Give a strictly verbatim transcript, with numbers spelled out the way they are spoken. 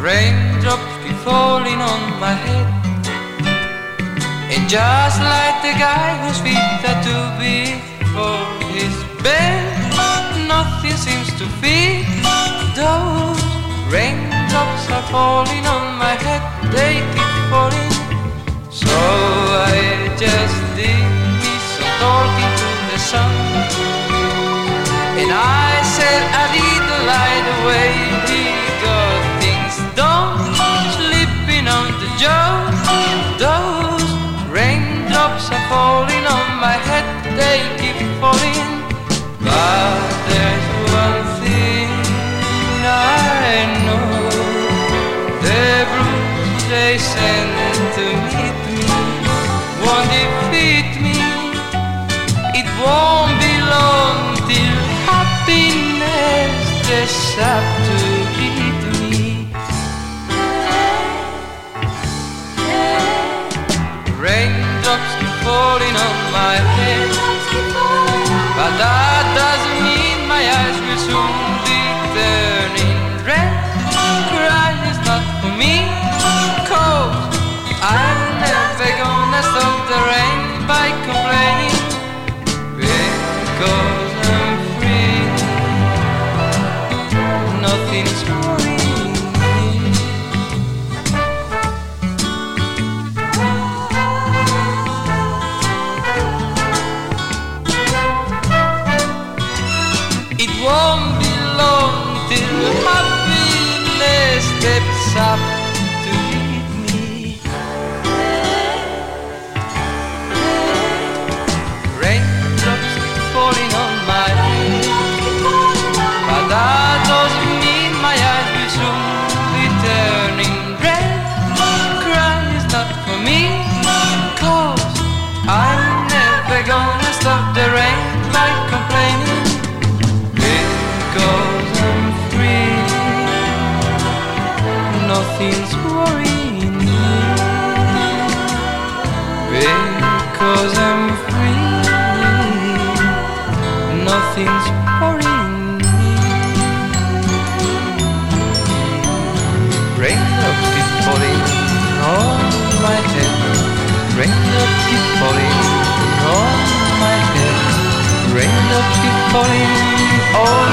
Raindrops keep falling on my head, and just like the guy whose feet are too big for his bed, nothing seems to fit. Those raindrops are falling on my head, they keep falling. So I just did me some talking to the sun, and I said I didn't like the way he got things done, slipping on the job. Those raindrops are falling on my head, they keep falling. But there's one thing I know, the blues they send to meet me won't defeat me. It won't be long till happiness dress up to greet me. Raindrops keep falling on my head, but that doesn't mean my eyes will soon be turning red. Crying is not for me, 'cause I'm never gonna stop the rain by complaining, because I'm free. Nothing's worrying me. It won't be long till happiness steps up to meet me. Raindrops keep falling on my head, but that doesn't mean my eyes will soon be turning red. Crying is not for me, 'cause I'm never gonna stop the rain by complaining, because I'm free. Nothing's worrying me, because I'm free. Nothing's worrying me. Raindrops keep falling on my head, raindrops keep falling on my head, raindrops keep falling on